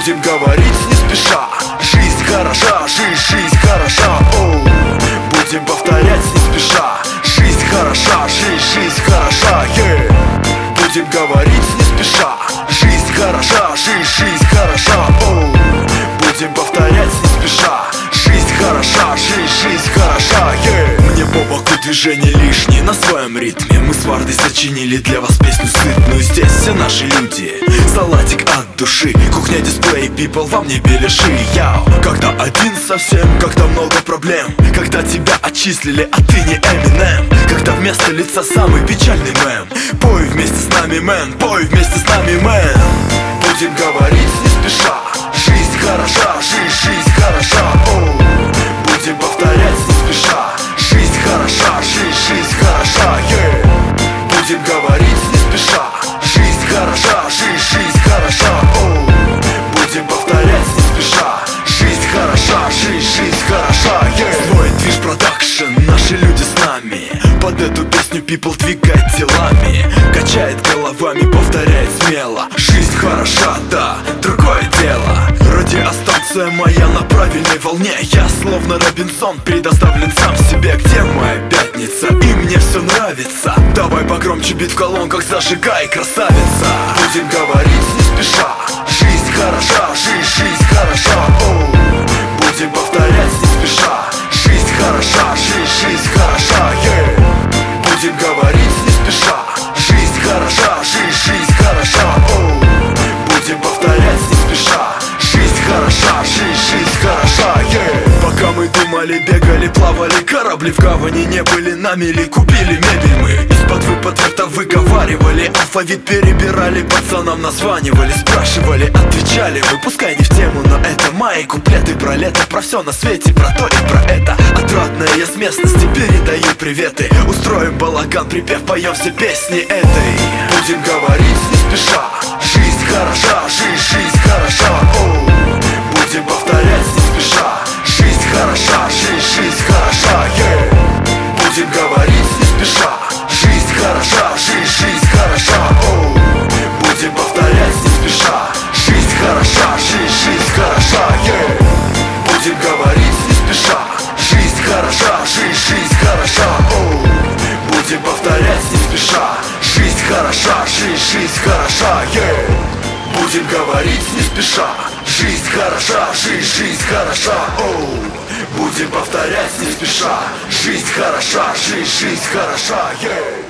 Будем говорить не спеша. Жизнь хороша, жизнь хороша. Оу. Будем повторять не спеша. Жизнь хороша, жизнь хороша. Будем говорить не спеша. Жизнь хороша, жизнь хороша. Оу. Будем повторять не спеша. Жизнь хороша, жизнь хороша. Мне по боку движение лишнее на своем ритме. Мы с Вардой сочинили для вас песню сытную. Здесь все наши люди, салатик от души. Кухня, дисплей, people, во мне беляши. Яу. Когда один совсем, когда много проблем. Когда тебя отчислили, а ты не Eminem. Когда вместо лица самый печальный мем. Пой вместе с нами, мэн, пой вместе с нами, мэн. Будем говорить не спеша. Жизнь хороша, жизнь хороша. Оу. Будем повторять не спеша. Жизнь хороша, жизнь хороша. Будем говорить не спеша. Жизнь хороша, жизнь хороша. Оу. Будем повторять не спеша. Жизнь хороша, жизнь хороша. Свой движ продакшн, наши люди с нами. Под эту песню people двигает телами, качает головами, повторяет смело. Жизнь хороша, да, другое дело. Радиостанция моя на правильной волне. Я словно Робинсон, предоставлен сам себе. Где моя пятница? И мне все нравится. Давай погромче бит в колонках, зажигай, красавица. Будем говорить не спеша. Жизнь хороша, жизнь хороша. Оу. Будем повторять не спеша. Жизнь хороша, жизнь хороша. Будем говорить не спеша. Жизнь хороша, жизнь хороша. Оу. Будем повторять не спеша. Жизнь хороша, жизнь хороша. Пока мы думали, бегали, плавали, корабли в гавани не были на мели, купили мебель мы. Из-под выпадверта выговаривали, алфавит перебирали, пацанам названивали, спрашивали, отвечали мы, пускай не в тему, но это мои куплеты про лето, про все на свете, про то и про это. Отрадное я с местности передаю приветы. Устроим балаган, припев, поем все песни этой. Будем говорить не спеша. Жизнь хороша, жизнь хороша. Оу. Будем повторять не спеша. Жизнь хороша, жизнь хороша. Будем говорить не спеша. Жизнь хороша, жизнь хороша. Оу. Будем повторять не спеша. Жизнь хороша, жизнь хороша. Будем говорить не спеша. Жизнь хороша, жизнь хороша. Оу. Будем повторять не спеша. Жизнь хороша, жизнь хороша. Будем говорить не спеша. Жизнь хороша, жизнь хороша. Оу. Будем повторять не спеша. Жизнь хороша, жизнь хороша.